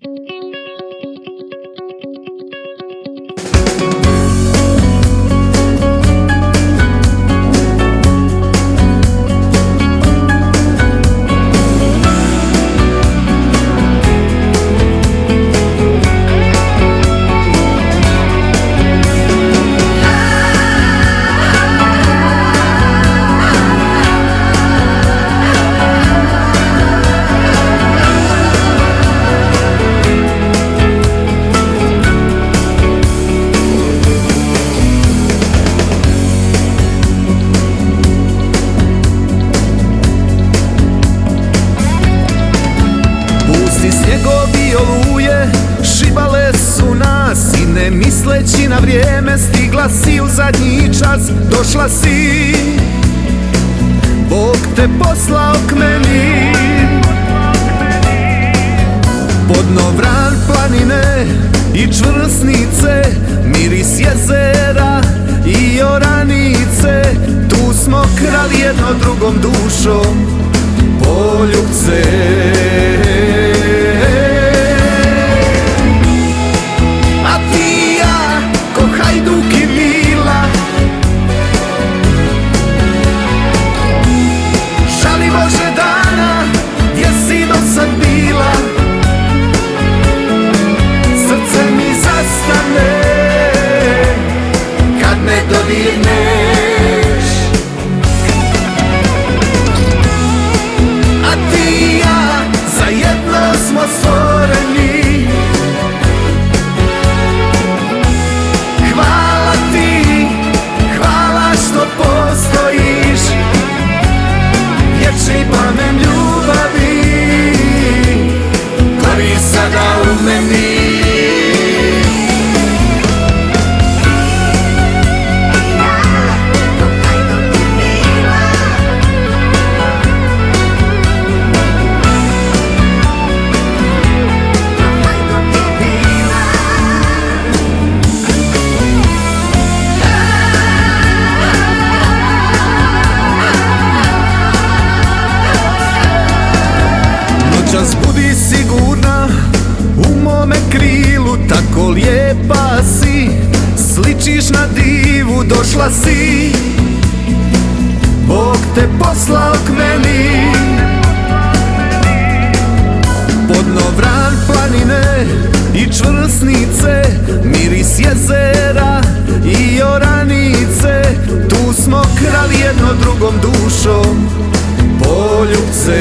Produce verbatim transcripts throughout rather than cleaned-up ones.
Snjegovi oluje šibale su nas i ne misleći na vrijeme stigla si u zadnji čas, došla si, Bog te poslao k meni. Podnovran planine i čvrsnice, miris jezera i oranice, tu smo krali jedno drugom dušom poljubce. Budi sigurna u mome krilu, tako lijepa si, sličiš na divu, došla si, Bog te poslao k meni. Podnovran planine i čvrsnice, miris jezera i oranice, tu smo krali jedno drugom dušom poljubce.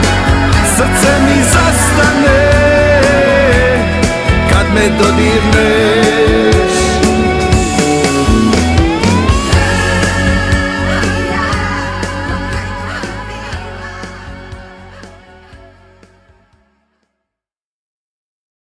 Srce mi zastane kad me dodirne.